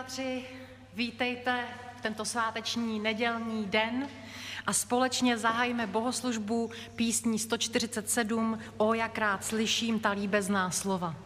bratři, vítejte v tento sváteční nedělní den a společně zahajme bohoslužbu písní 147 O jak rád slyším ta líbezná slova.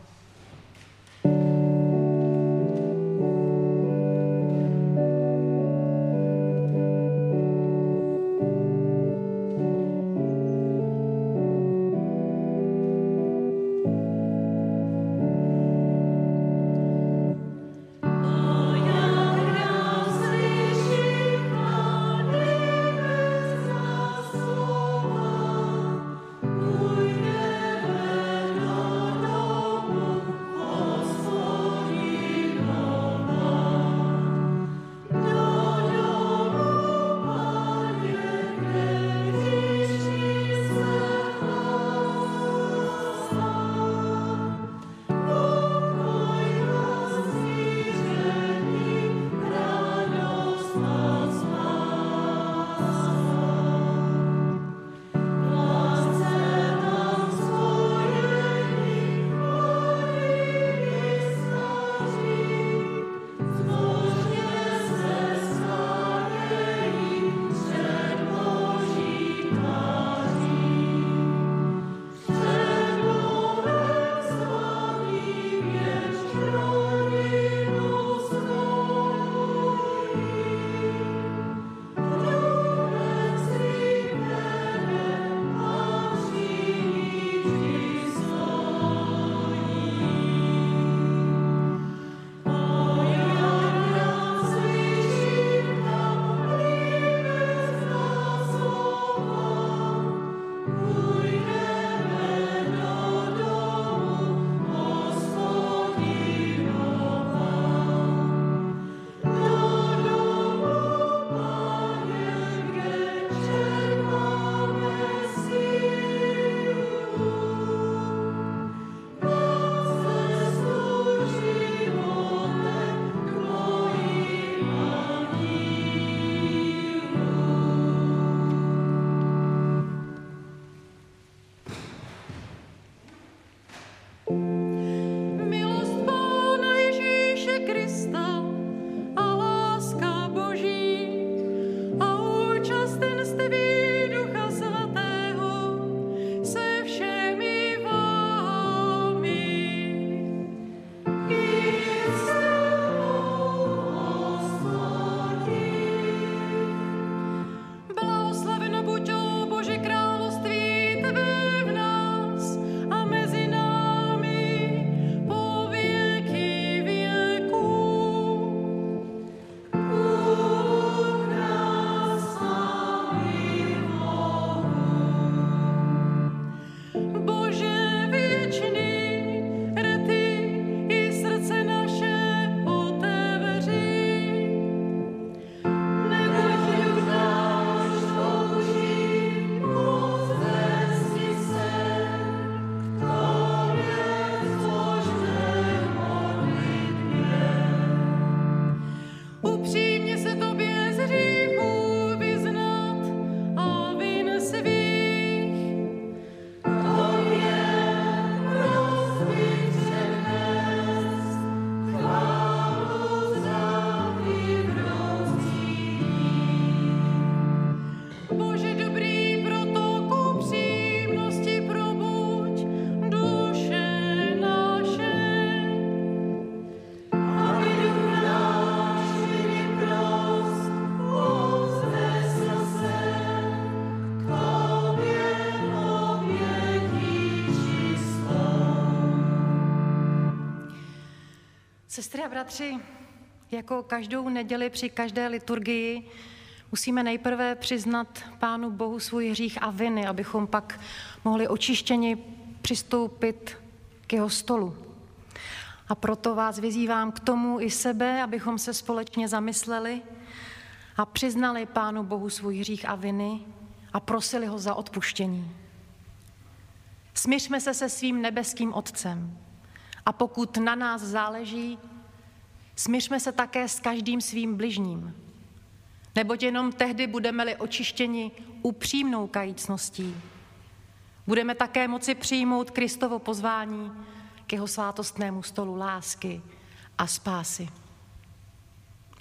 Sestry a bratři, jako každou neděli při každé liturgii musíme nejprve přiznat Pánu Bohu svůj hřích a viny, abychom pak mohli očištěni přistoupit k jeho stolu. A proto vás vyzývám k tomu i sebe, abychom se společně zamysleli a přiznali Pánu Bohu svůj hřích a viny a prosili ho za odpuštění. Smiřme se se svým nebeským Otcem a pokud na nás záleží, smiřme se také s každým svým bližním, neboť jenom tehdy budeme-li očištěni upřímnou kajícností. Budeme také moci přijmout Kristovo pozvání k jeho svátostnému stolu lásky a spásy.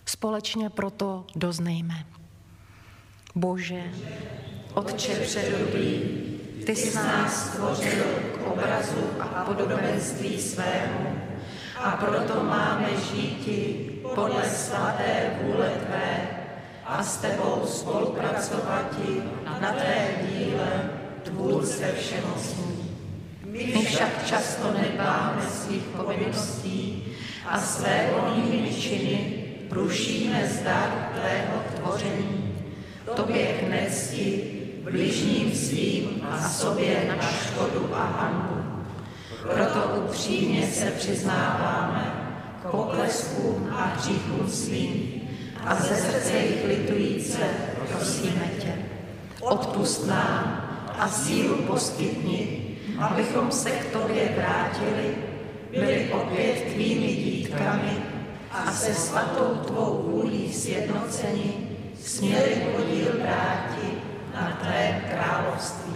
Společně proto doznejme. Bože, Otče předurlý, ty jsi nás stvořil k obrazu a podobenství svému a proto máme žíti podle svaté vůle tvé a s tebou spolupracovati na té díle tvůrce všemocný. My však často nedbáme svých povinností a své volnými činy rušíme zdar tvého tvoření, tobě k necti, bližním svým a sobě na škodu a hanbu. Proto upřímně se přiznáváme k pokleskům a hříchům svým a ze srdce jich litujíce prosíme tě. Odpusť nám a sílu poskytni, abychom se k tobě vrátili, byli opět tvými dítkami a se svatou tvou vůlí sjednoceni směli podíl bráti na tvém království.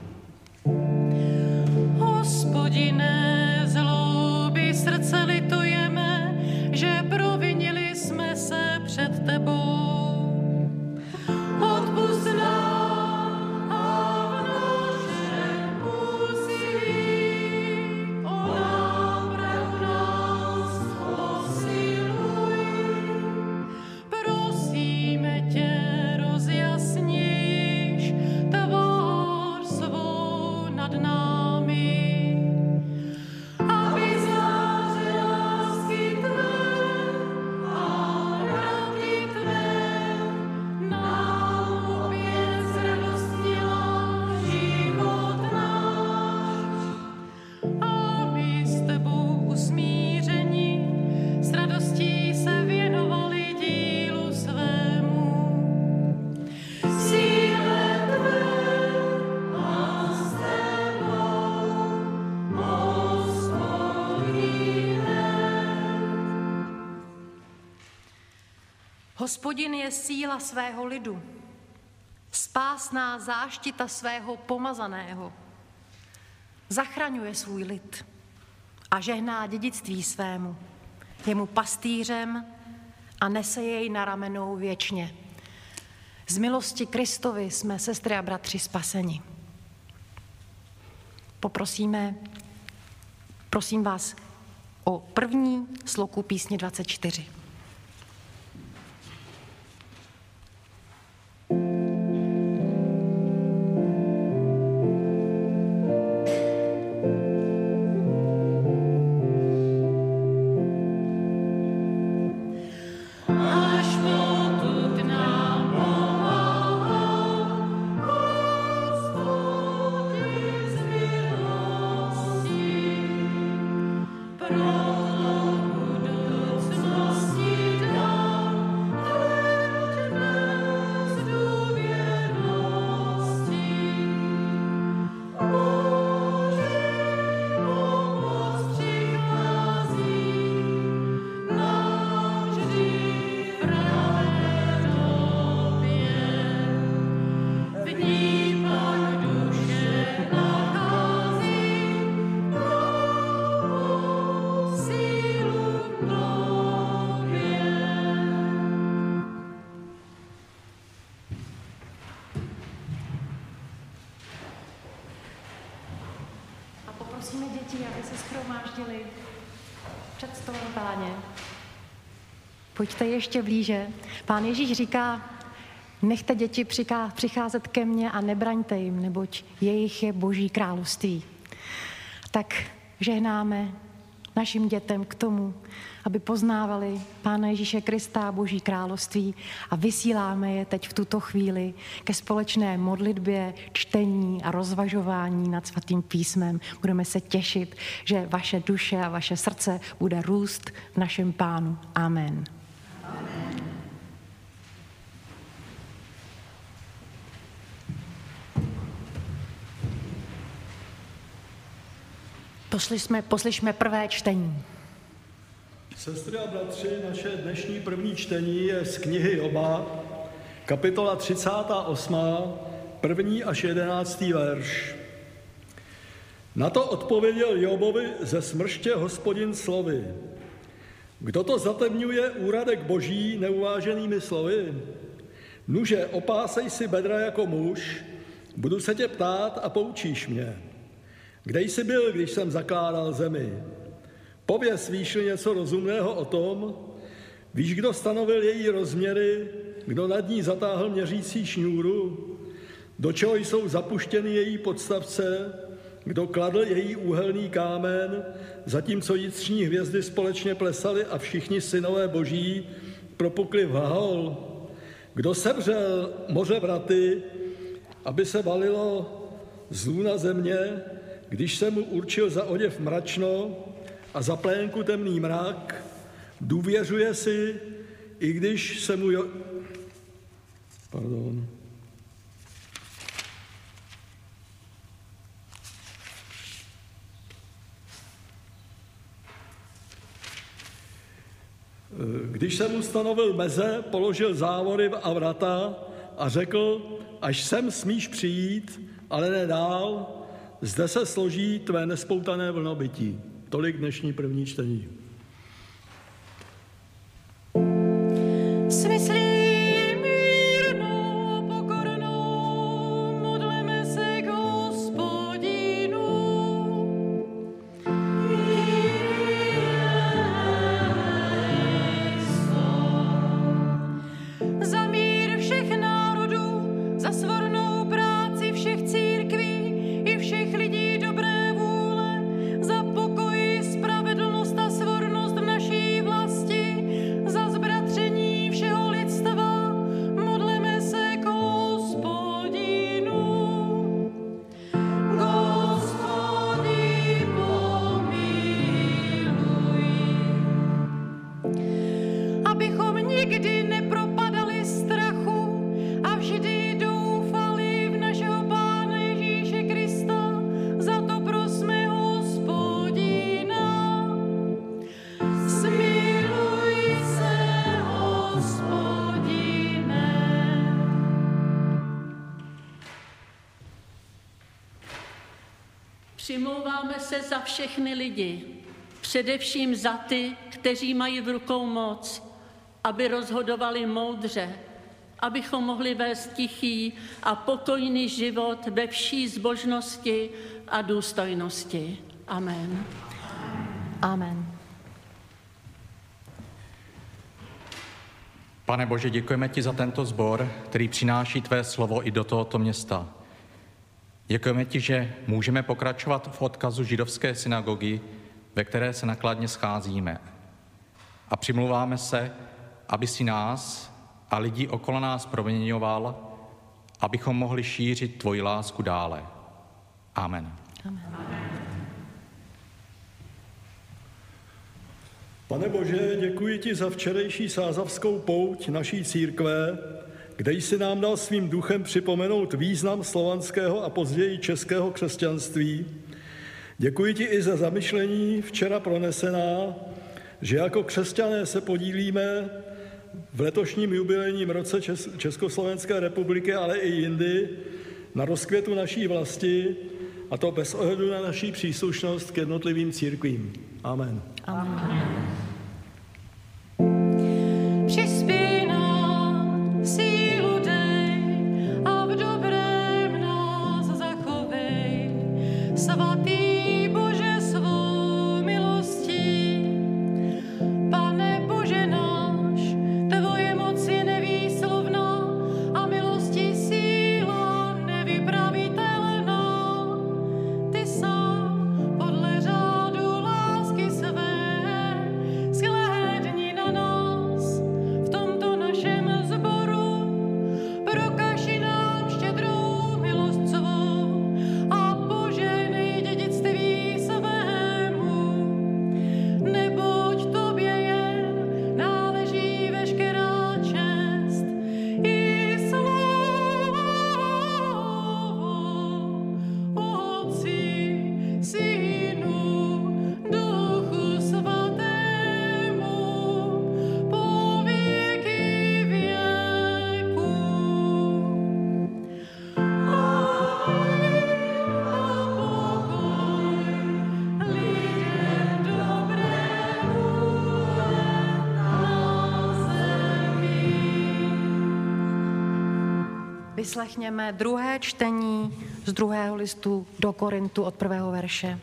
Hospodine, zloby srdce litujeme, že provinili jsme se před tebou. Odpusť nám a v našem úsilí o návrat nás posiluj. Prosíme tě, rozjasníš tvář svou nad námi, aby záře lásky tvé a pravdy tvé nám opět zradostnila život náš. A my s tebou usmíření s radostí se věnovali dílu svému. Síle tvé a s tebou, Hospodin je síla svého lidu, spásná záštita svého pomazaného. Zachraňuje svůj lid a žehná dědictví svému. Je mu pastýřem a nese jej na ramenou věčně. Z milosti Kristovi jsme, sestry a bratři, spaseni. Prosím vás o první sloku písně 24. až potud nám Hospodin z milosti, proto budoucnosti dám, ať bez důvěrnosti. Boží pomoc přichází, navždy pravé tobě. V ní pak duše nachází novou sílu v tobě. A poprosíme děti, aby se shromáždili před stolem Páně. Pojďte ještě blíže. Pán Ježíš říká, nechte děti přicházet ke mně a nebraňte jim, neboť jejich je Boží království. Tak žehnáme našim dětem k tomu, aby poznávali Pána Ježíše Krista a Boží království a vysíláme je teď v tuto chvíli ke společné modlitbě, čtení a rozvažování nad svatým písmem. Budeme se těšit, že vaše duše a vaše srdce bude růst v našem Pánu. Amen. Poslyšme prvé čtení. Sestry a bratři, naše dnešní první čtení je z knihy Joba, kapitola 38, 1. až 11. verš. Na to odpověděl Jobovi ze smrště Hospodin slovy. Kdo to zatemňuje úradek boží neuváženými slovy? Nuže, opásej si bedra jako muž, budu se tě ptát a poučíš mě. Kde jsi byl, když jsem zakládal zemi? Pověz, víš-li něco rozumného o tom? Víš, kdo stanovil její rozměry? Kdo nad ní zatáhl měřící šňůru? Do čeho jsou zapuštěny její podstavce? Kdo kladl její úhelný kámen, zatímco jitřní hvězdy společně plesaly a všichni synové boží propukli v hahol? Kdo sevřel moře vraty, aby se valilo zlů na země, když se mu určil za oděv mračno a za plénku temný mrak? Důvěřuje si, i když se mu Když se mu stanovil meze, položil závory a vrata a řekl, až sem smíš přijít, ale ne dál, zde se složí tvé nespoutané vlnobytí. Tolik dnešní první čtení. Přimlouváme se za všechny lidi, především za ty, kteří mají v rukou moc, aby rozhodovali moudře, abychom mohli vést tichý a pokojný život ve vší zbožnosti a důstojnosti. Amen. Amen. Pane Bože, děkujeme ti za tento sbor, který přináší tvé slovo i do tohoto města. Děkujeme ti, že můžeme pokračovat v odkazu židovské synagogy, ve které se nakladně scházíme. A přimlouváme se, aby si nás a lidi okolo nás proměňoval, abychom mohli šířit tvoji lásku dále. Amen. Amen. Pane Bože, děkuji ti za včerejší sázavskou pouť naší církve, kde jsi nám dal svým duchem připomenout význam slovanského a později českého křesťanství. Děkuji ti i za zamyšlení včera pronesená, že jako křesťané se podílíme v letošním jubilejním roce Československé republiky, ale i jindy, na rozkvětu naší vlasti, a to bez ohledu na naší příslušnost k jednotlivým církvím. Amen. Amen. Přispěj nám, sílu dej a v dobrém nás zachovej. Svatý Bože, svou milostí. Pane Bože náš, tvoje moc je nevýslovná a milosti síla nevypravitelná. Ty sám podle řádu lásky své vyslechněme druhé čtení z 2. listu do Korintu od 1. verše.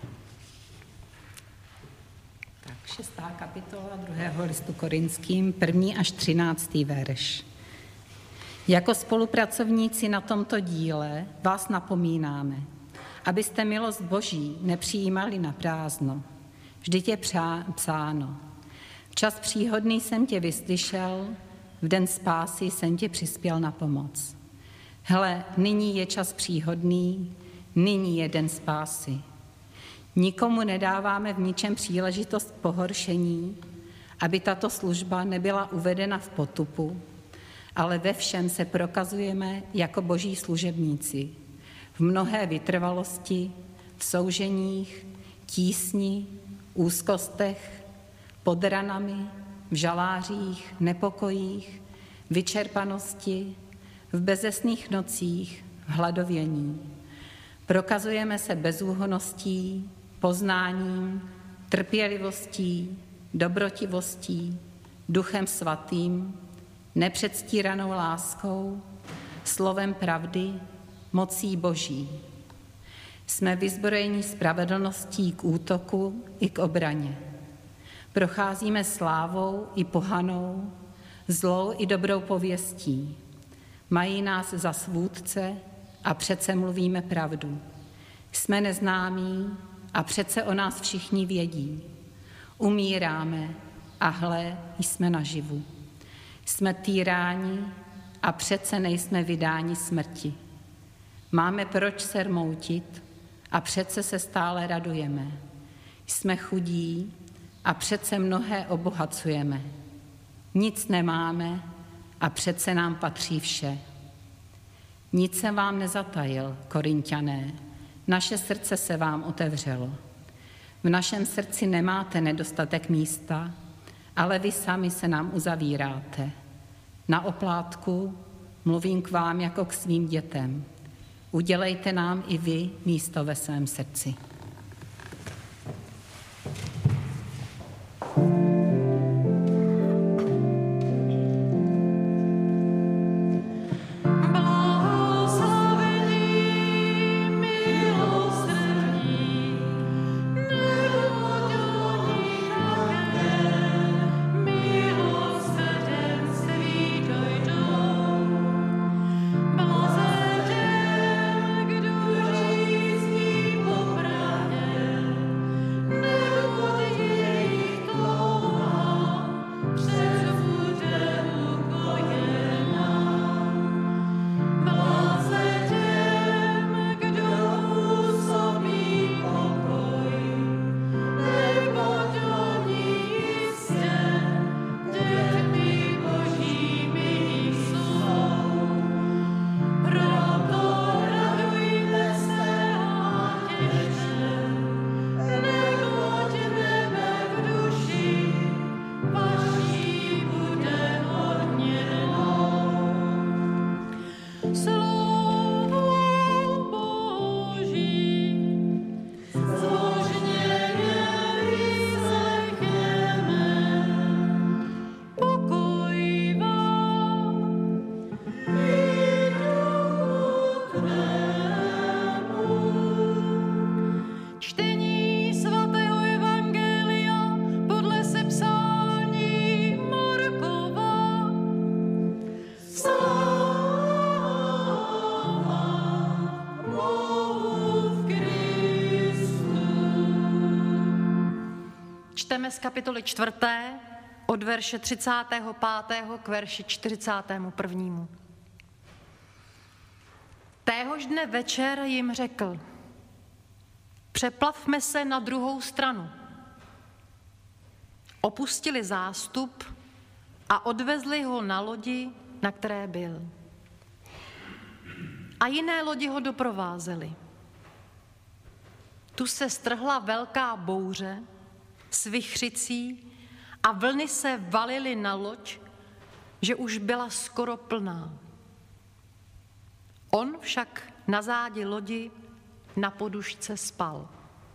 Tak 6. kapitola 2. listu Korinským, 1. až 13. verš. Jako spolupracovníci na tomto díle vás napomínáme, abyste milost Boží nepřijímali na prázdno. Vždyť je psáno. Čas příhodný jsem tě vyslyšel, v den spásy jsem ti přispěl na pomoc. Hele, nyní je čas příhodný, nyní je den spásy. Nikomu nedáváme v ničem příležitost k pohoršení, aby tato služba nebyla uvedena v potupu, ale ve všem se prokazujeme jako boží služebníci, v mnohé vytrvalosti, v souženích, tísni, úzkostech, pod ranami, v žalářích, nepokojích, vyčerpanosti, v bezesných nocích, v hladovění. Prokazujeme se bezúhonností, poznáním, trpělivostí, dobrotivostí, Duchem svatým, nepředstíranou láskou, slovem pravdy, mocí Boží. Jsme vyzbrojeni spravedlností k útoku i k obraně. Procházíme slávou i pohanou, zlou i dobrou pověstí. Mají nás za svůdce a přece mluvíme pravdu. Jsme neznámí a přece o nás všichni vědí. Umíráme a hle, jsme naživu. Jsme týráni a přece nejsme vydáni smrti. Máme proč se rmoutit a přece se stále radujeme. Jsme chudí a přece mnohé obohacujeme. Nic nemáme a přece nám patří vše. Nic jsem vám nezatajil, Korinťané, naše srdce se vám otevřelo. V našem srdci nemáte nedostatek místa, ale vy sami se nám uzavíráte. Na oplátku mluvím k vám jako k svým dětem. Udělejte nám i vy místo ve svém srdci. Čteme z kapitoly 4. od verše 35. k verši 41. Téhož dne večer jim řekl: přeplavme se na druhou stranu. Opustili zástup a odvezli ho na lodi, na které byl. A jiné lodi ho doprovázely. Tu se strhla velká bouře s vichřicí a vlny se valily na loď, že už byla skoro plná. On však na zádi lodi na podušce spal.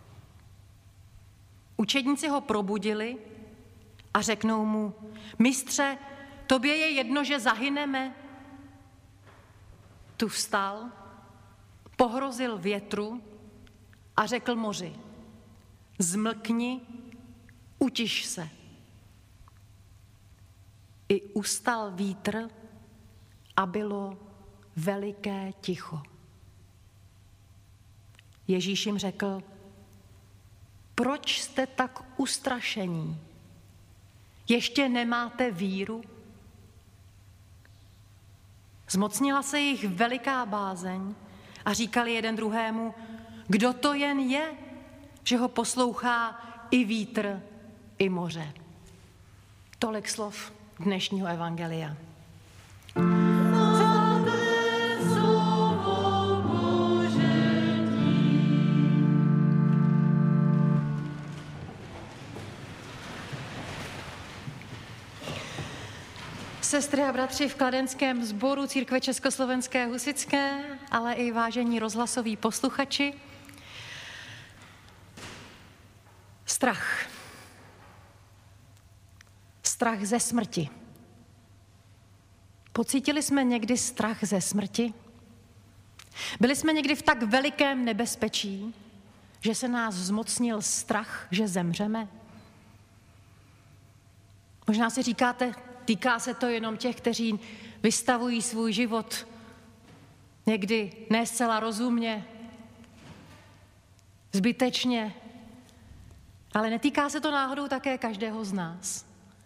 Učedníci ho probudili a řeknou mu: mistře, tobě je jedno, že zahyneme? tu vstal, pohrozil větru a řekl moři: zmlkni, utiš se. I ustal vítr a bylo veliké ticho. Ježíš jim řekl: proč jste tak ustrašení? Ještě nemáte víru? Zmocnila se jich veliká bázeň a říkali jeden druhému: kdo to jen je, že ho poslouchá i vítr, i moře. Tolik slov dnešního evangelia. Sestry a bratři v kladenském sboru Církve československé husitské, ale i vážení rozhlasoví posluchači. Strach. Strach ze smrti. Pocítili jsme někdy strach ze smrti? Byli jsme někdy v tak velikém nebezpečí, že se nás zmocnil strach, že zemřeme? Možná si říkáte, týká se to jenom těch, kteří vystavují svůj život někdy ne zcela rozumně, zbytečně, ale netýká se to náhodou také každého z nás.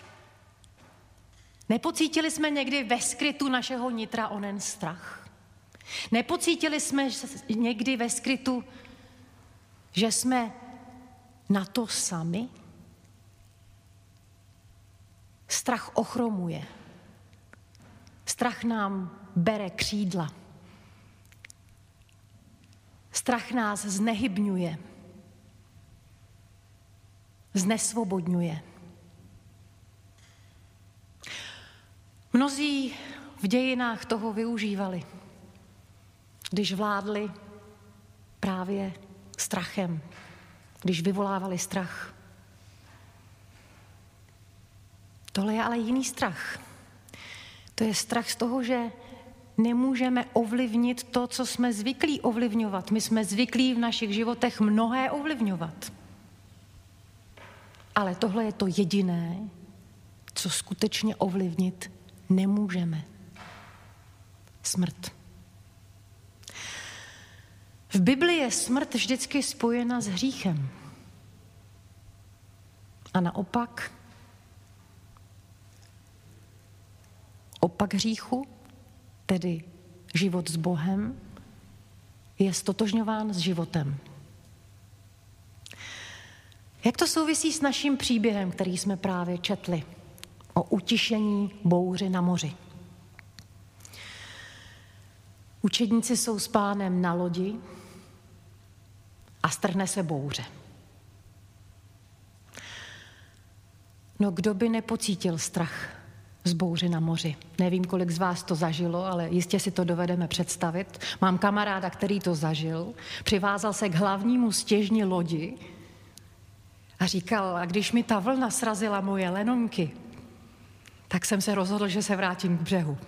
Nepocítili jsme někdy ve skrytu našeho nitra onen strach? Nepocítili jsme někdy ve skrytu, že jsme na to sami? Strach ochromuje. Strach nám bere křídla. Strach nás znehybňuje. Znesvobodňuje. Mnozí v dějinách toho využívali, když vládli právě strachem, když vyvolávali strach. Tohle je ale jiný strach. To je strach z toho, že nemůžeme ovlivnit to, co jsme zvyklí ovlivňovat. My jsme zvyklí v našich životech mnohé ovlivňovat. Ale tohle je to jediné, co skutečně ovlivnit nemůžeme. Smrt. V Biblii je smrt vždycky spojena s hříchem. A naopak, opak hříchu, tedy život s Bohem, je stotožňován s životem. Jak to souvisí s naším příběhem, který jsme právě četli, o utišení bouře na moři? Učedníci jsou s Pánem na lodi a strhne se bouře. No kdo by nepocítil strach z bouře na moři? Nevím, kolik z vás to zažilo, ale jistě si to dovedeme představit. Mám kamaráda, který to zažil. Přivázal se k hlavnímu stěžni lodi a říkal, a když mi ta vlna srazila moje lenonky, tak jsem se rozhodl, že se vrátím k břehu.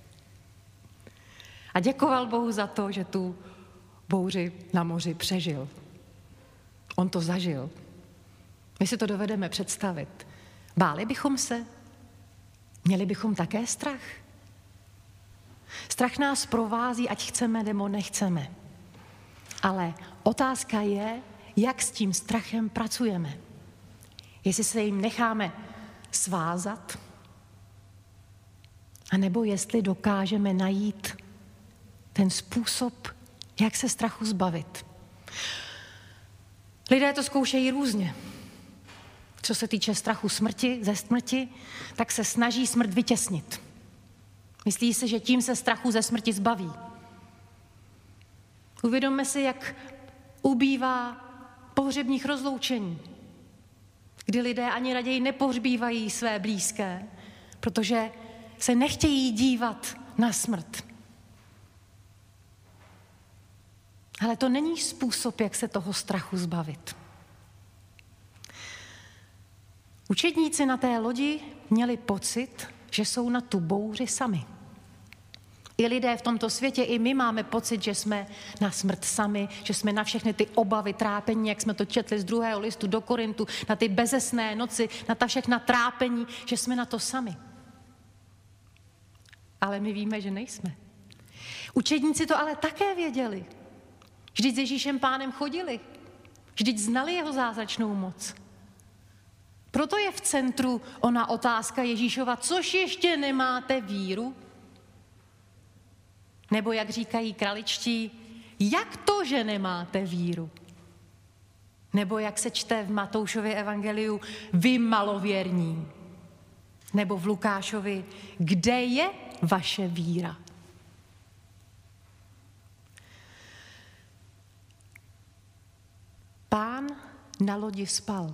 A děkoval Bohu za to, že tu bouři na moři přežil. On to zažil. My si to dovedeme představit. Báli bychom se? Měli bychom také strach? Strach nás provází, ať chceme nebo nechceme. Ale otázka je, jak s tím strachem pracujeme. Jestli se jim necháme svázat, anebo jestli dokážeme najít ten způsob, jak se strachu zbavit. Lidé to zkoušejí různě. Co se týče strachu ze smrti, tak se snaží smrt vytěsnit. Myslí si, že tím se strachu ze smrti zbaví. Uvědomme si, jak ubývá pohřebních rozloučení, kdy lidé ani raději nepohřbívají své blízké, protože se nechtějí dívat na smrt. Ale to není způsob, jak se toho strachu zbavit. Učedníci na té lodi měli pocit, že jsou na tu bouři sami. I lidé v tomto světě, i my máme pocit, že jsme na smrt sami, že jsme na všechny ty obavy, trápení, jak jsme to četli z 2. listu do Korintu, na ty bezesné noci, na ta všechna trápení, že jsme na to sami. Ale my víme, že nejsme. Učedníci to ale také věděli. Vždyť s Ježíšem Pánem chodili. Vždyť znali jeho zázračnou moc. Proto je v centru ona otázka Ježíšova, což ještě nemáte víru? Nebo jak říkají kraličtí, jak to, že nemáte víru? Nebo jak se čte v Matoušově evangeliu, vy malověrní? Nebo v Lukášovi, kde je vaše víra? Pán na lodi spal.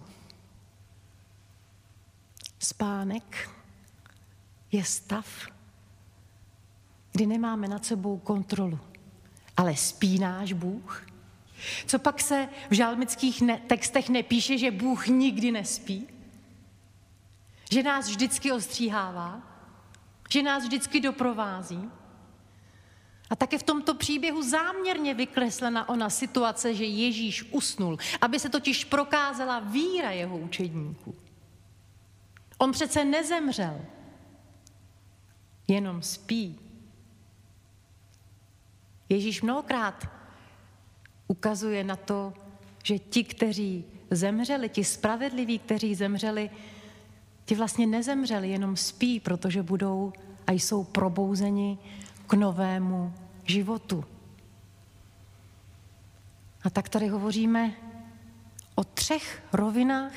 Spánek je stav, kdy nemáme nad sebou kontrolu, ale spí náš Bůh. Co pak se v žalmických textech nepíše, že Bůh nikdy nespí? Že nás vždycky ostříhává? Že nás vždycky doprovází? A také v tomto příběhu záměrně vykreslena ona situace, že Ježíš usnul, aby se totiž prokázala víra jeho učedníků. On přece nezemřel, jenom spí. Ježíš mnohokrát ukazuje na to, že ti, kteří zemřeli, ti spravedliví, kteří zemřeli, ti vlastně nezemřeli, jenom spí, protože budou a jsou probouzeni k novému životu. A tak tady hovoříme o 3 rovinách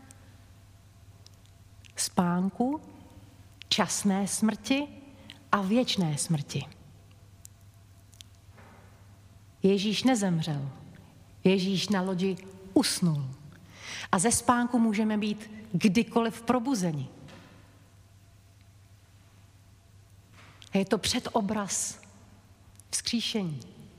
spánku, časné smrti a věčné smrti. Ježíš nezemřel. Ježíš na lodi usnul. A ze spánku můžeme být kdykoliv probuzeni. Je to předobraz vzkříšení.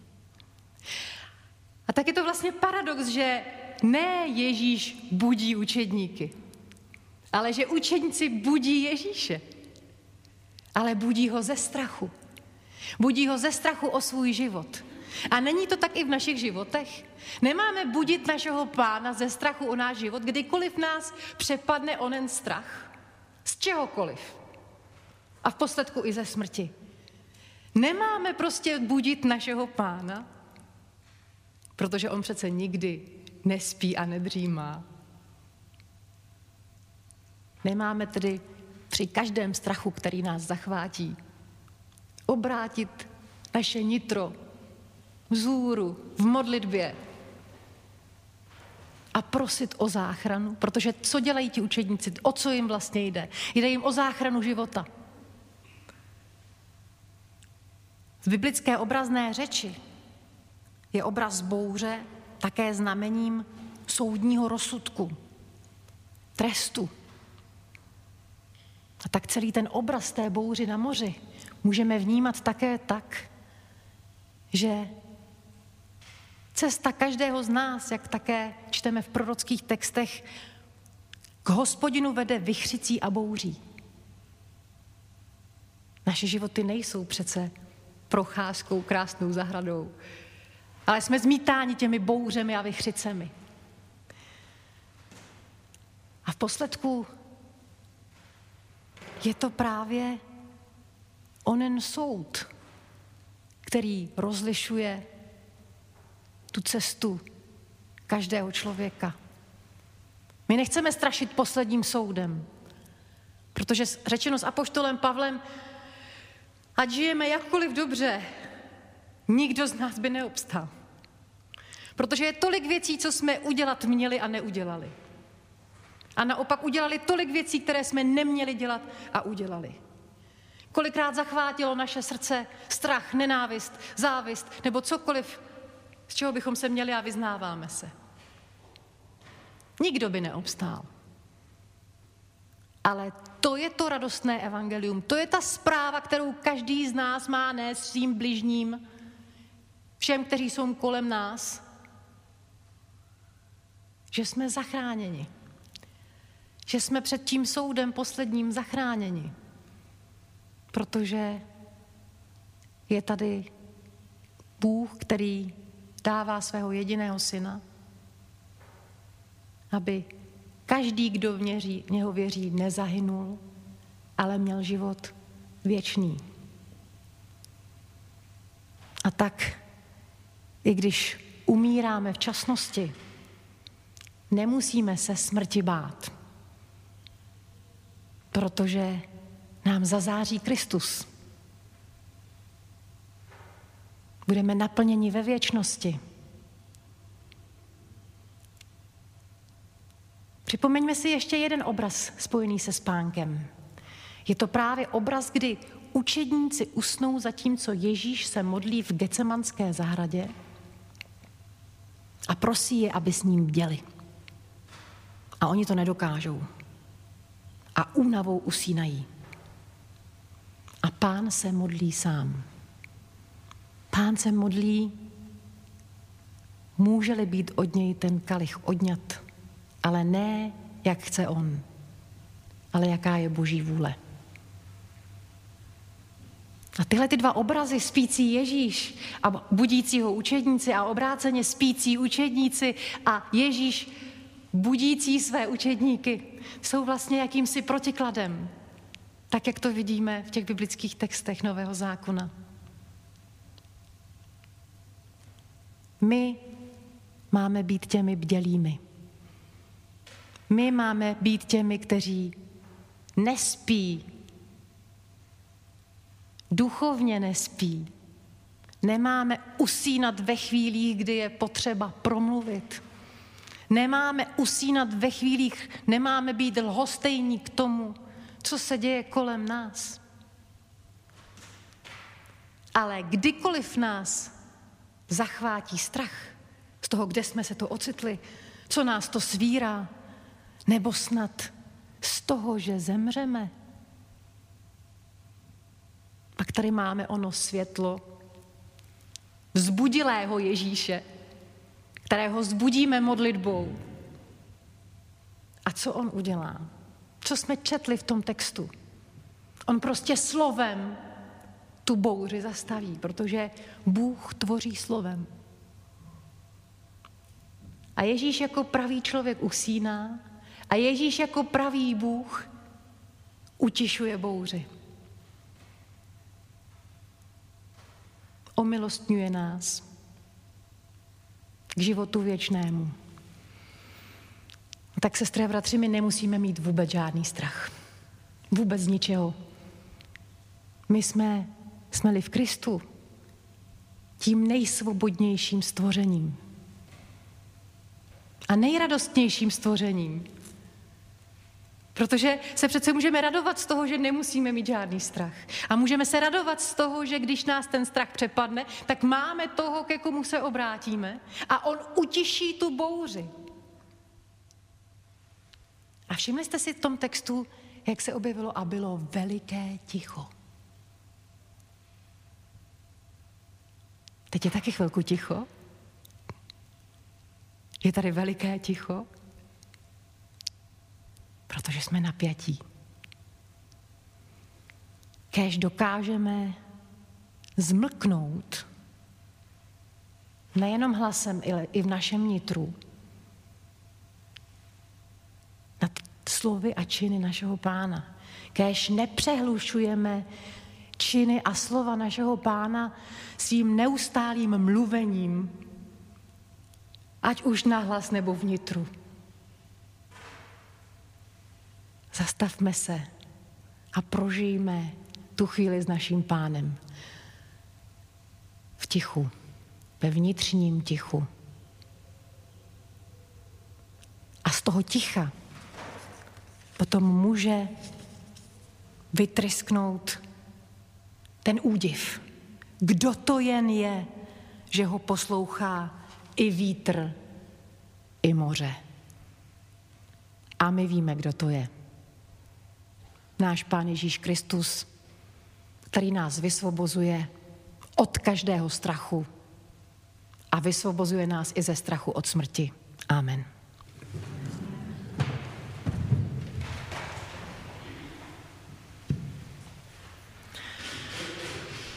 A tak je to vlastně paradox, že ne Ježíš budí učedníky, ale že učedníci budí Ježíše, ale budí ho ze strachu. Budí ho ze strachu o svůj život. A není to tak i v našich životech? Nemáme budit našeho Pána ze strachu o náš život, kdykoliv nás přepadne onen strach? Z čehokoliv. A v posledku i ze smrti. Nemáme prostě budit našeho Pána, protože on přece nikdy nespí a nedřímá. Nemáme tedy při každém strachu, který nás zachvátí, obrátit naše nitro vzhůru v modlitbě a prosit o záchranu, protože co dělají ti učedníci, o co jim vlastně jde? Jde jim o záchranu života. V biblické obrazné řeči je obraz bouře také znamením soudního rozsudku, trestu. A tak celý ten obraz té bouři na moři můžeme vnímat také tak, že cesta každého z nás, jak také čteme v prorockých textech, k Hospodinu vede vichřicí a bouří. Naše životy nejsou přece procházkou krásnou zahradou, ale jsme zmítáni těmi bouřemi a vichřicemi. A v posledku je to právě onen soud, který rozlišuje tu cestu každého člověka. My nechceme strašit posledním soudem, protože řečeno s apoštolem Pavlem, ať žijeme jakkoliv dobře, nikdo z nás by neobstál. Protože je tolik věcí, co jsme udělat měli a neudělali. A naopak udělali tolik věcí, které jsme neměli dělat a udělali. Kolikrát zachvátilo naše srdce strach, nenávist, závist nebo cokoliv, z čeho bychom se měli a vyznáváme se. Nikdo by neobstál. Ale to je to radostné evangelium, to je ta zpráva, kterou každý z nás má nést svým bližním, všem, kteří jsou kolem nás, že jsme zachráněni. Že jsme před tím soudem posledním zachráněni. Protože je tady Bůh, který dává svého jediného syna, aby každý, kdo v něho věří, nezahynul, ale měl život věčný. A tak, i když umíráme v časnosti, nemusíme se smrti bát, protože nám zazáří Kristus. Budeme naplněni ve věčnosti. Připomeňme si ještě jeden obraz spojený se spánkem. Je to právě obraz, kdy učedníci usnou, zatímco Ježíš se modlí v Getsemanské zahradě a prosí je, aby s ním bděli. A oni to nedokážou. A únavou usínají. A Pán se modlí sám. Pán se modlí, může-li být od něj ten kalich odňat, ale ne, jak chce on, ale jaká je Boží vůle. A tyhle ty dva obrazy, spící Ježíš a budícího učedníci a obráceně spící učedníci a Ježíš budící své učedníky, jsou vlastně jakýmsi protikladem, tak jak to vidíme v těch biblických textech Nového zákona. My máme být těmi bdělými. My máme být těmi, kteří nespí, duchovně nespí. Nemáme usínat ve chvílích, kdy je potřeba promluvit. Nemáme usínat ve chvílích, nemáme být lhostejní k tomu, co se děje kolem nás. Ale kdykoliv nás zachvátí strach z toho, kde jsme se to ocitli, co nás to svírá, nebo snad z toho, že zemřeme, pak tady máme ono světlo vzbudilého Ježíše, kterého vzbudíme modlitbou. A co on udělá? Co jsme četli v tom textu? On prostě slovem tu bouři zastaví, protože Bůh tvoří slovem. A Ježíš jako pravý člověk usíná a Ježíš jako pravý Bůh utišuje bouři. Omilostňuje nás k životu věčnému. Tak, sestry a bratři, my nemusíme mít vůbec žádný strach. Vůbec z ničeho. My jsme-li v Kristu tím nejsvobodnějším stvořením a nejradostnějším stvořením. Protože se přece můžeme radovat z toho, že nemusíme mít žádný strach. A můžeme se radovat z toho, že když nás ten strach přepadne, tak máme toho, ke komu se obrátíme a on utiší tu bouři. A všimli jste si v tom textu, jak se objevilo a bylo veliké ticho. Teď je taky chvilku ticho. Je tady veliké ticho, protože jsme napjatí. Kéž dokážeme zmlknout nejenom hlasem, ale i v našem nitru nad slovy a činy našeho Pána. Kéž nepřehlušujeme činy a slova našeho Pána svým neustálým mluvením, ať už nahlas nebo vnitru. Zastavme se a prožijme tu chvíli s naším Pánem v tichu, ve vnitřním tichu. A z toho ticha potom může vytrysknout ten údiv. Kdo to jen je, že ho poslouchá i vítr, i moře. A my víme, kdo to je. Náš Pán Ježíš Kristus, který nás vysvobozuje od každého strachu a vysvobozuje nás i ze strachu od smrti. Amen.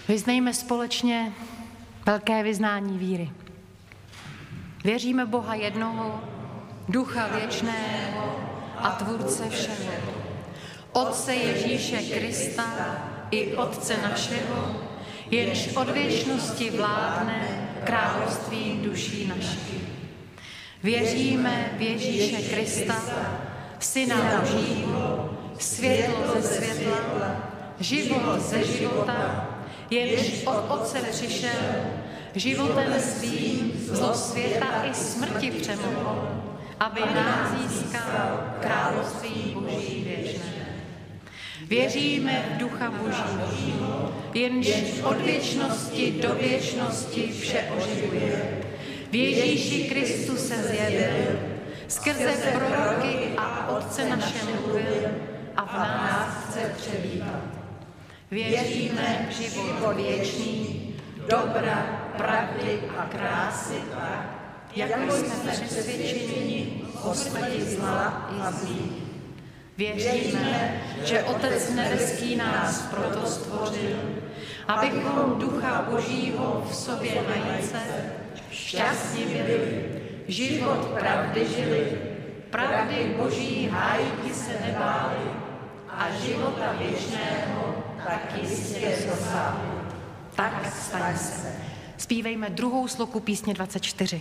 Vyznejme společně velké vyznání víry. Věříme Boha jednoho, Ducha věčného a Tvůrce všeho, Otce Ježíše Krista i Otce našeho, jenž od věčnosti vládne královstvím duší našich. Věříme v Ježíše Krista, Syna Božího, světlo ze světla, život ze života, jenž od Otce přišel, životem svým zlo světa i smrti přemohl, aby nás získal království Boží věčné. Věříme v Ducha Božího, jenž od věčnosti do věčnosti vše oživuje. V Ježíši Kristu se zjevil, skrze proroky a Otce našem mluvil a v nás chce přebývat. Věříme v život věčný, dobra, pravdy a krásy, jako jsme přesvědčeni o smrti zla i zlých. Věříme, že Otec nebeský nás proto stvořil, abychom Ducha Božího v sobě najíce šťastně byli, život pravdy žili, pravdy Boží hájky se nebáli a života věčného tak jistě dosáhli. Tak staň se. Zpívejme druhou sloku písně 24.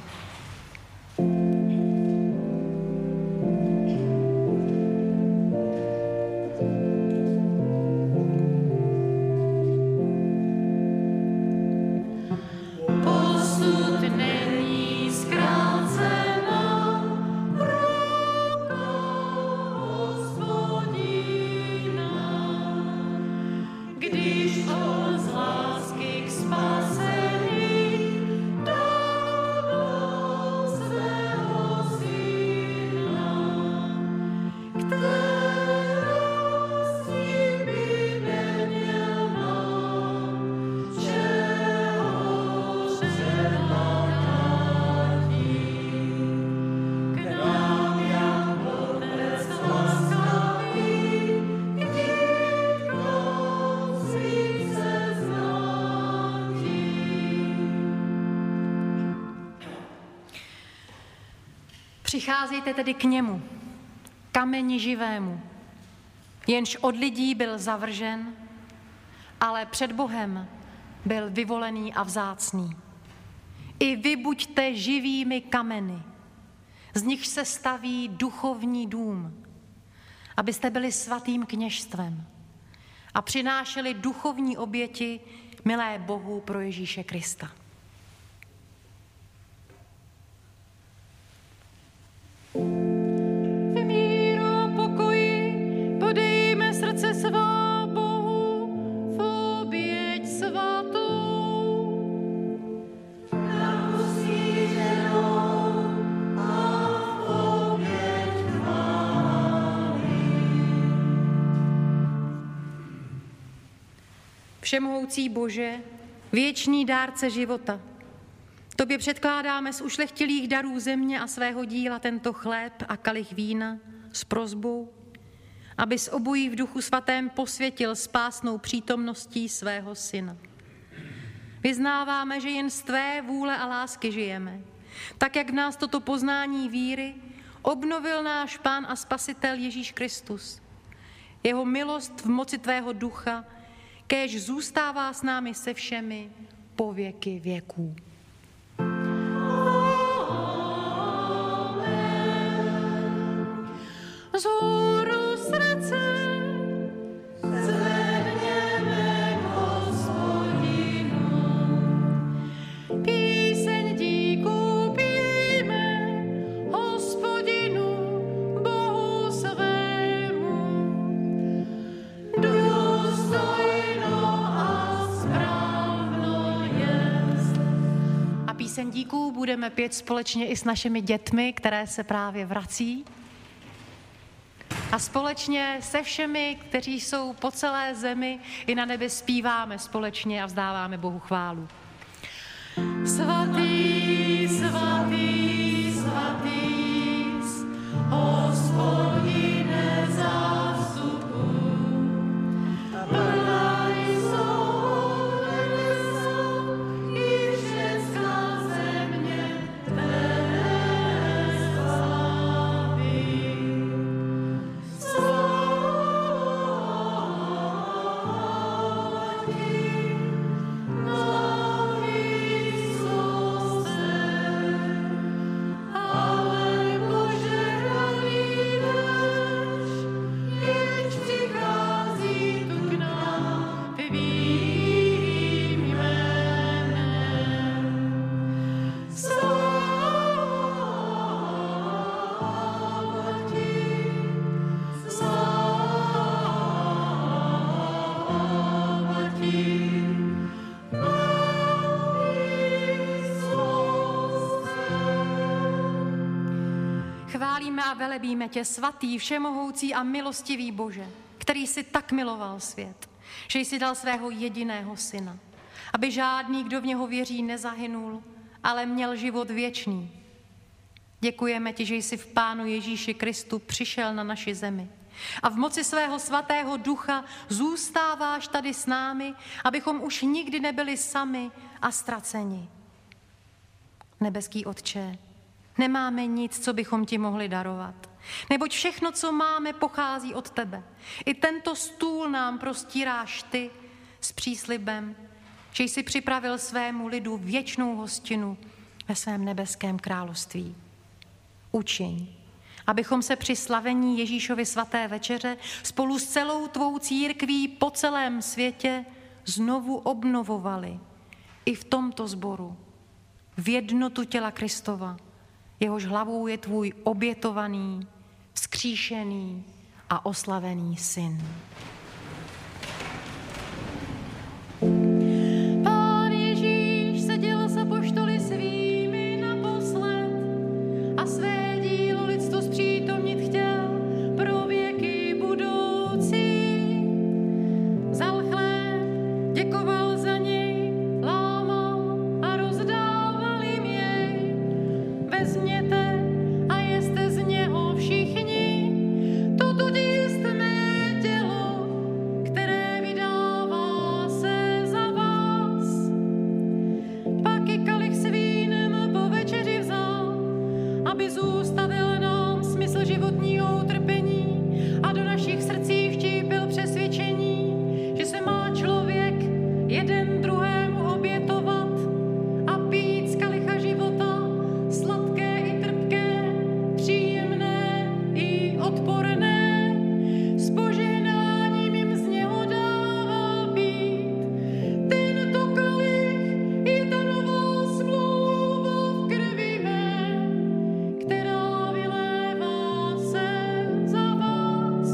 Přicházejte tedy k němu, kameni živému, jenž od lidí byl zavržen, ale před Bohem byl vyvolený a vzácný. I vy buďte živými kameny, z nich se staví duchovní dům, abyste byli svatým kněžstvem a přinášeli duchovní oběti milé Bohu pro Ježíše Krista. Všemohoucí Bože, věčný dárce života, tobě předkládáme z ušlechtilých darů země a svého díla tento chléb a kalich vína s prosbou, abys obojí v Duchu Svatém posvětil spásnou přítomností svého Syna. Vyznáváme, že jen z tvé vůle a lásky žijeme, tak jak v nás toto poznání víry obnovil náš Pán a Spasitel Ježíš Kristus. Jeho milost v moci tvého ducha kéž zůstává s námi se všemi po věky věků. Zhůru srdce zvedněme k Hospodinu, píseň díků pijme Hospodinu, Bohu svému. Píseň díků budeme pět společně i s našimi dětmi, které se právě vrací. A společně se všemi, kteří jsou po celé zemi i na nebi, zpíváme společně a vzdáváme Bohu chválu. Svatý, svatý, svatý, Hospodine zástupu, plná jsou chválíme a velebíme tě, svatý, všemohoucí a milostivý Bože, který si tak miloval svět, že jsi dal svého jediného syna, aby žádný, kdo v něho věří, nezahynul, ale měl život věčný. Děkujeme ti, že jsi v Pánu Ježíši Kristu přišel na naši zemi a v moci svého svatého ducha zůstáváš tady s námi, abychom už nikdy nebyli sami a ztraceni. Nebeský Otče, nemáme nic, co bychom ti mohli darovat, neboť všechno, co máme, pochází od tebe. I tento stůl nám prostíráš ty s příslibem, že jsi připravil svému lidu věčnou hostinu ve svém nebeském království. Učiň, abychom se při slavení Ježíšovy svaté večeře spolu s celou tvou církví po celém světě znovu obnovovali i v tomto sboru v jednotu těla Kristova, jehož hlavou je tvůj obětovaný, vzkříšený a oslavený syn. Pán Ježíš seděl s apoštoly svými naposled a své dílo lidstvu zpřítomnit chtěl pro věky budoucí. Vzal chléb, děkoval za něj, lámal a rozdával jim jej. Vezměte a jeste z něho všichni, toto jest mé tělo, které vydává se za vás. Pak i kalich s vínem po večeři vzal, aby zůstavil nám smysl životního utrpení a do našich srdcí vtípil přesvědčení, že se má člověk jeden druhému obětovat a pít z kalicha života, sladké i trpké, příjemné i odporné. S požehnáním jim z něho dává pít. Tento kalich je ta nová smlouva v krvi mé, která vylévá se za vás.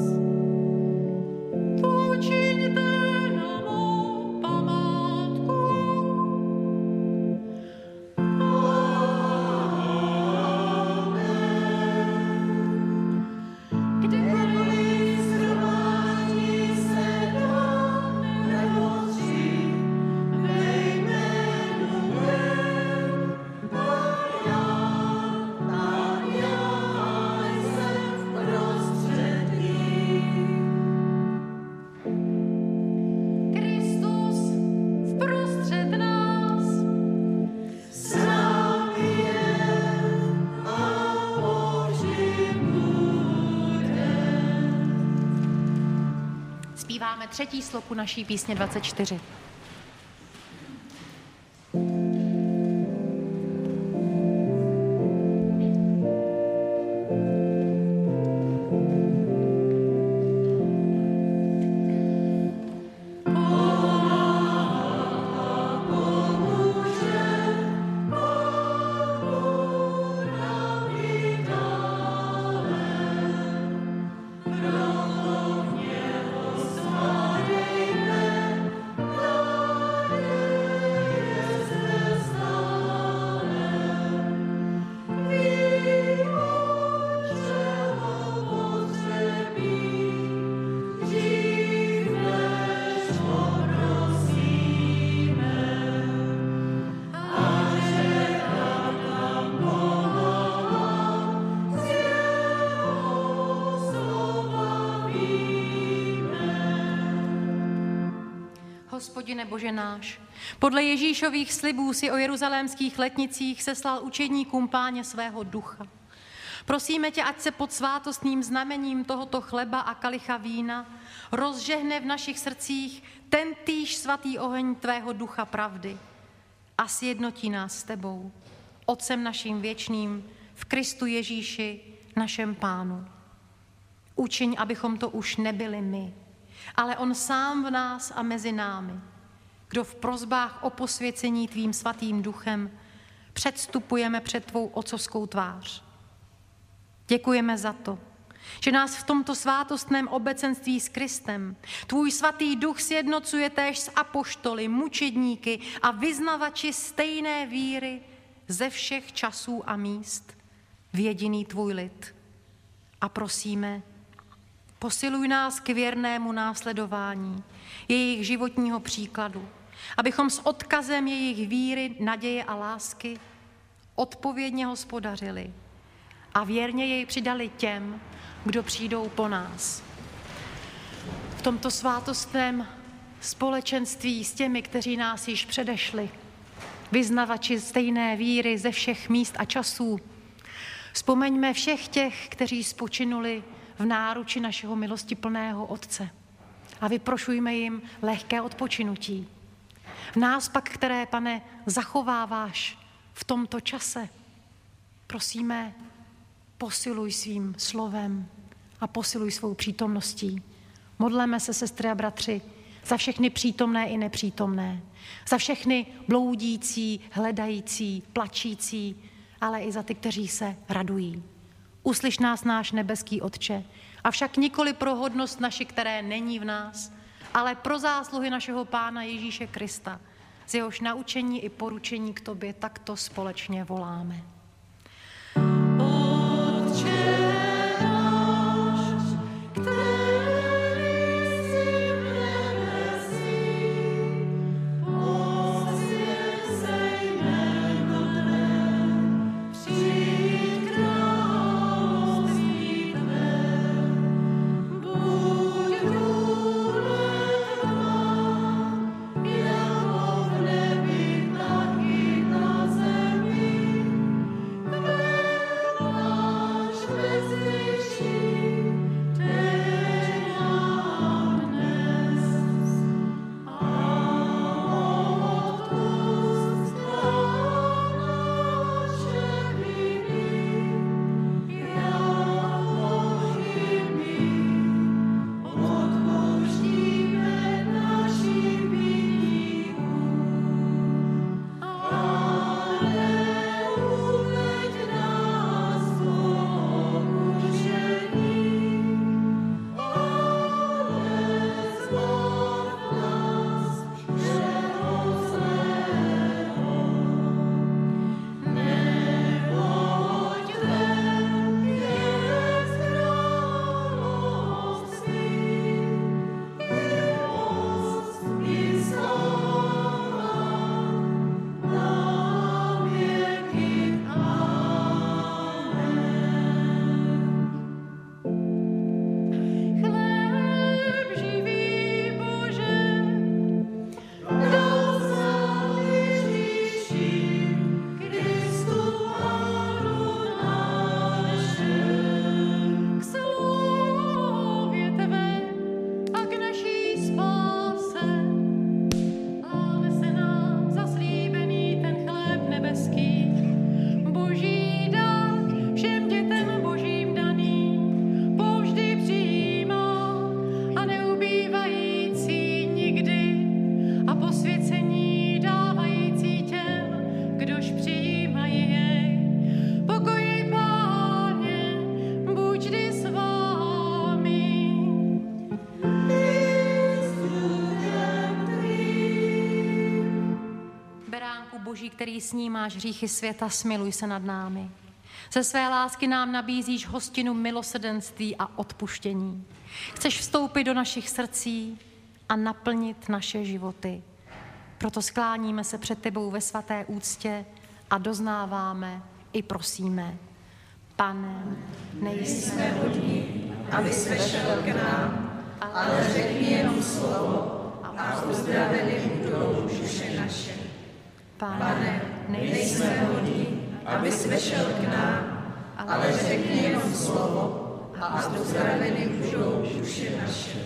To čiňte na mou památku. Kdykoliv shromáždí se dom nemocí, ve jménu mém, Pan já jsem vprostřed nich. Kristus vprostřed nás, sám je a Boží bude. Zpíváme 3. sloku naší písně 24. Hospodine Bože náš, podle Ježíšových slibů si o jeruzalémských letnicích seslal učedníkům Páně svého ducha. Prosíme tě, ať se pod svátostným znamením tohoto chleba a kalicha vína rozžehne v našich srdcích tentýž svatý oheň tvého ducha pravdy a sjednotí nás s tebou, Otcem naším věčným, v Kristu Ježíši, našem Pánu. Učiň, abychom to už nebyli my, ale on sám v nás a mezi námi, kdo v prosbách o posvěcení tvým svatým duchem předstupujeme před tvou otcovskou tvář. Děkujeme za to, že nás v tomto svátostném obecenství s Kristem tvůj svatý duch sjednocuje též s apoštoly, mučedníky a vyznavači stejné víry ze všech časů a míst v jediný tvůj lid, A prosíme, posiluj nás k věrnému následování jejich životního příkladu, abychom s odkazem jejich víry, naděje a lásky odpovědně hospodařili a věrně jej přidali těm, kdo přijdou po nás. V tomto svátostném společenství s těmi, kteří nás již předešli, vyznavači stejné víry ze všech míst a časů, vzpomeňme všech těch, kteří spočinuli v náruči našeho milostiplného Otce a vyprošujme jim lehké odpočinutí. V nás pak, které, Pane, zachováváš v tomto čase, prosíme, posiluj svým slovem a posiluj svou přítomností. Modleme se, sestry a bratři, za všechny přítomné i nepřítomné, za všechny bloudící, hledající, plačící, ale i za ty, kteří se radují. Uslyš nás, náš nebeský Otče, avšak nikoli pro hodnost naši, které není v nás, ale pro zásluhy našeho Pána Ježíše Krista, z jehož naučení i poručení k tobě takto společně voláme. Boží, který snímáš hříchy světa, smiluj se nad námi. Ze své lásky nám nabízíš hostinu milosrdenství a odpuštění. Chceš vstoupit do našich srdcí a naplnit naše životy. Proto skláníme se před tebou ve svaté úctě a doznáváme i prosíme. Pane, nejsme hodní, aby se vešel k nám, ale řekni jenom slovo a uzdraveny budou duše naše. Pane, nejsme hodní, aby se vešel k nám, ale řekni jenom slovo a uzdraveny budou duše naše.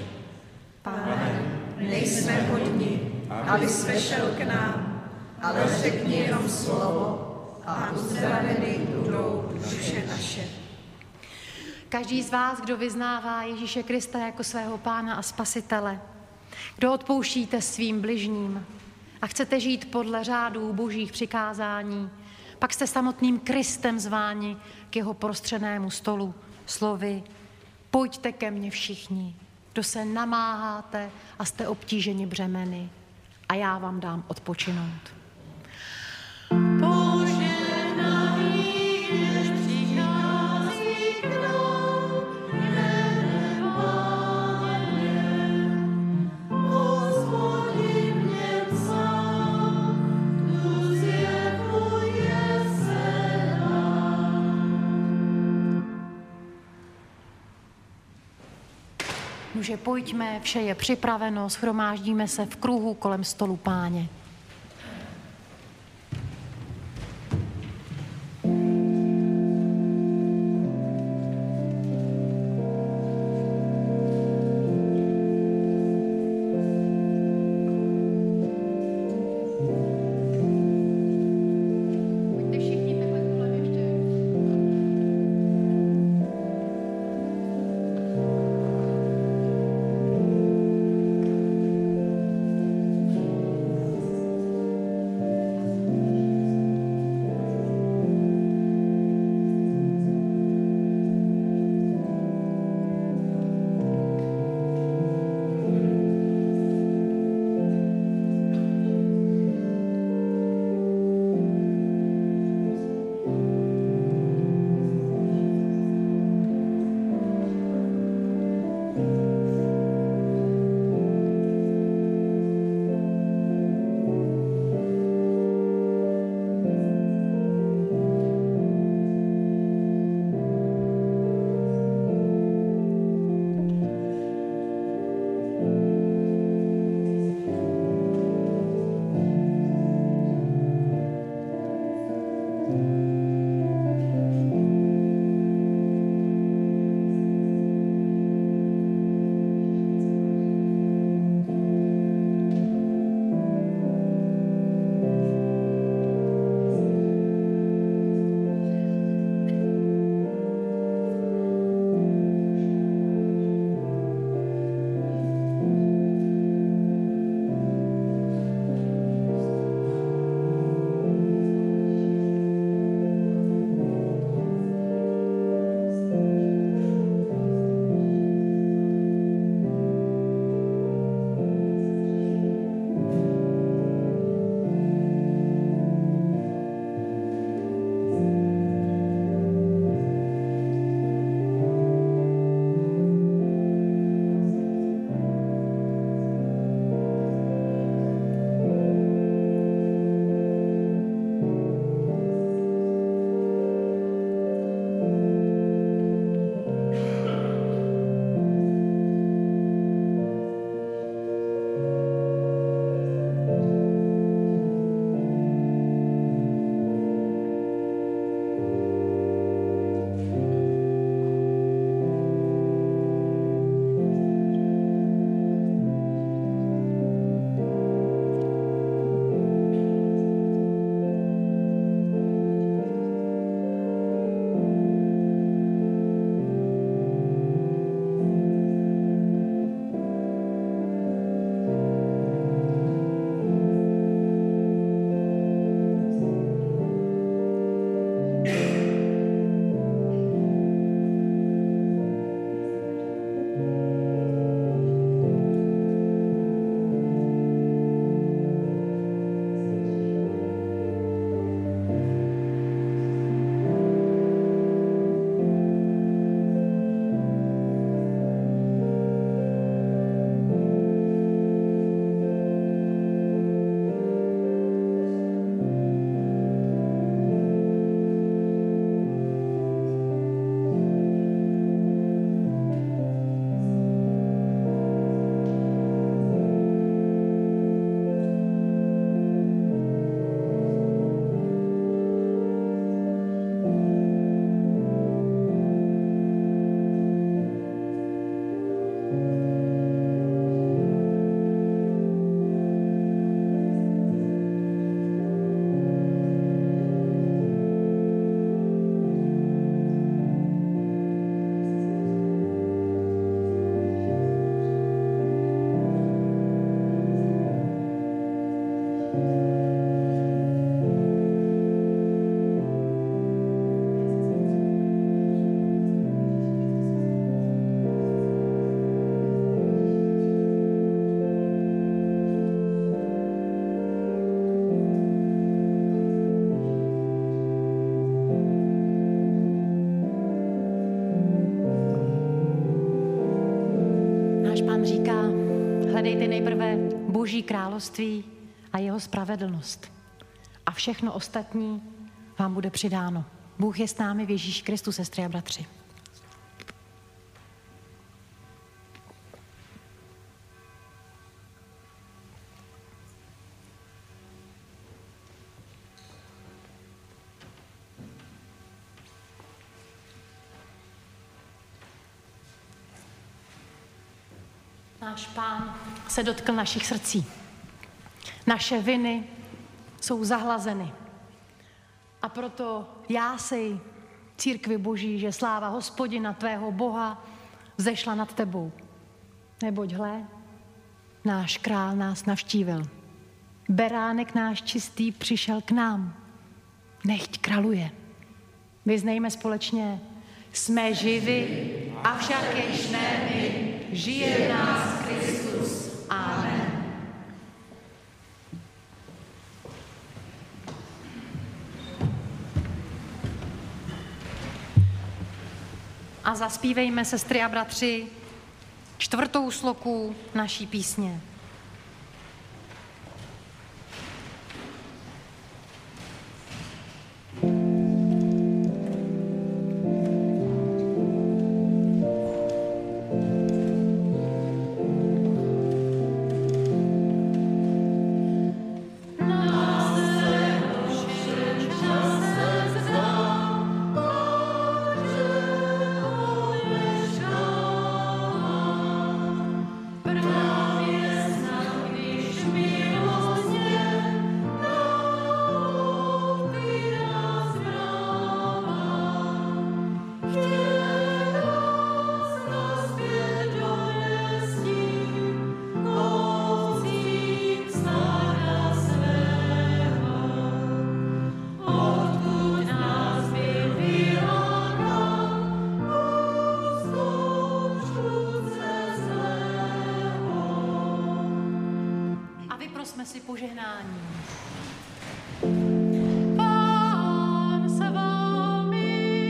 Pane, nejsme hodní, aby se vešel k nám, ale řekni jenom slovo a uzdraveny budou duše naše. Každý z vás, kdo vyznává Ježíše Krista jako svého Pána a Spasitele, kdo odpouštíte svým bližním a chcete žít podle řádů božích přikázání, pak jste samotným Kristem zváni k jeho prostřenému stolu slovy: pojďte ke mně všichni, kdo se namáháte a jste obtíženi břemeny, a já vám dám odpočinout. Požehnaný, jež přichází k nám, Nuže pojďme, vše je připraveno, shromáždíme se v kruhu kolem stolu Páně. Hledejte nejprve Boží království a jeho spravedlnost. A všechno ostatní vám bude přidáno. Bůh je s námi v Ježíši Kristu, sestry a bratři. Náš Pán se dotkl našich srdcí. Naše viny jsou zahlazeny. A proto jásej, církvi Boží, že sláva Hospodina tvého Boha vzešla nad tebou. Neboť hle, náš král nás navštívil. Beránek náš čistý přišel k nám. Nechť kraluje. Vyznejme společně. Jsme živi, avšak již ne my. Žije v nás Kristus. Amen. A zaspívejme, sestry a bratři, 4. sloku naší písně. Prosme si požehnání. Pán s vámi.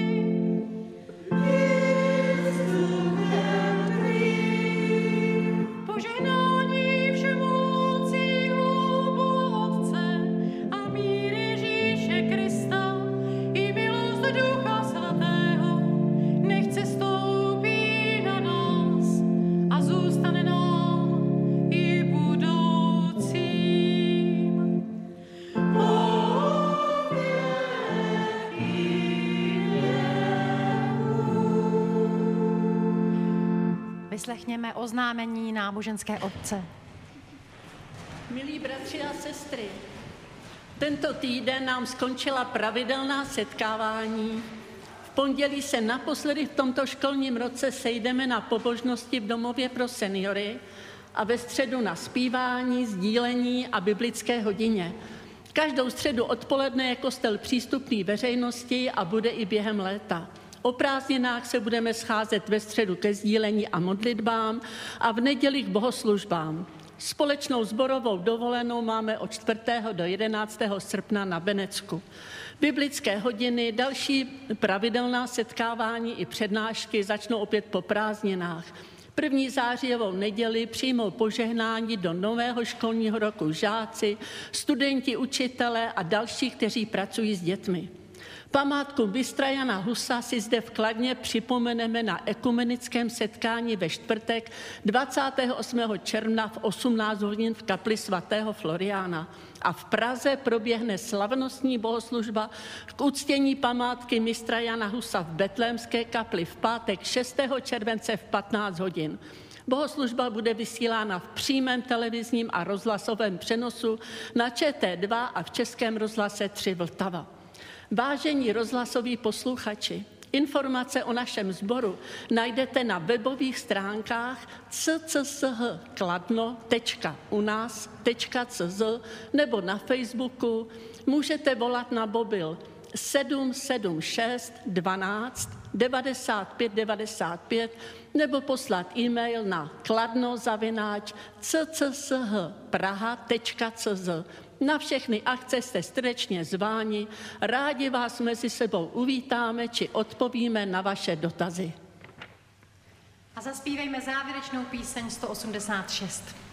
Požehnání všemohoucího Otce a mír Ježíše Krista i milost Ducha Svatého nechť se stoupí na nás a zůstane nám i budoucím. Vyslechněme oznámení náboženské obce. Milí bratři a sestry, tento týden nám skončila pravidelná setkávání. V pondělí se naposledy v tomto školním roce sejdeme na pobožnosti v domově pro seniory a ve středu na zpívání, sdílení a biblické hodině. Každou středu odpoledne je kostel přístupný veřejnosti a bude i během léta. O prázdninách se budeme scházet ve středu ke sdílení a modlitbám a v neděli k bohoslužbám. Společnou sborovou dovolenou máme od 4. do 11. srpna na Benecku. Biblické hodiny, další pravidelná setkávání i přednášky začnou opět po prázdninách. 1. zářijovou neděli přijmou požehnání do nového školního roku žáci, studenti, učitelé a další, kteří pracují s dětmi. Památku mistra Jana Husa si zde v Kladně připomeneme na ekumenickém setkání ve čtvrtek 28. června v 18 hodin v kapli svatého Floriána. A v Praze proběhne slavnostní bohoslužba k uctění památky mistra Jana Husa v Betlémské kapli v pátek 6. července v 15 hodin. Bohoslužba bude vysílána v přímém televizním a rozhlasovém přenosu na ČT2 a v Českém rozhlase 3 Vltava. Vážení rozhlasoví posluchači, informace o našem sboru najdete na webových stránkách cchkladno.unas.cz nebo na Facebooku. Můžete volat na mobil 776 12 95 95 nebo poslat e-mail na kladno@cchpraha.cz. Na všechny akce jste srdečně zváni, rádi vás mezi sebou uvítáme či odpovíme na vaše dotazy. A zaspívejme závěrečnou píseň 186.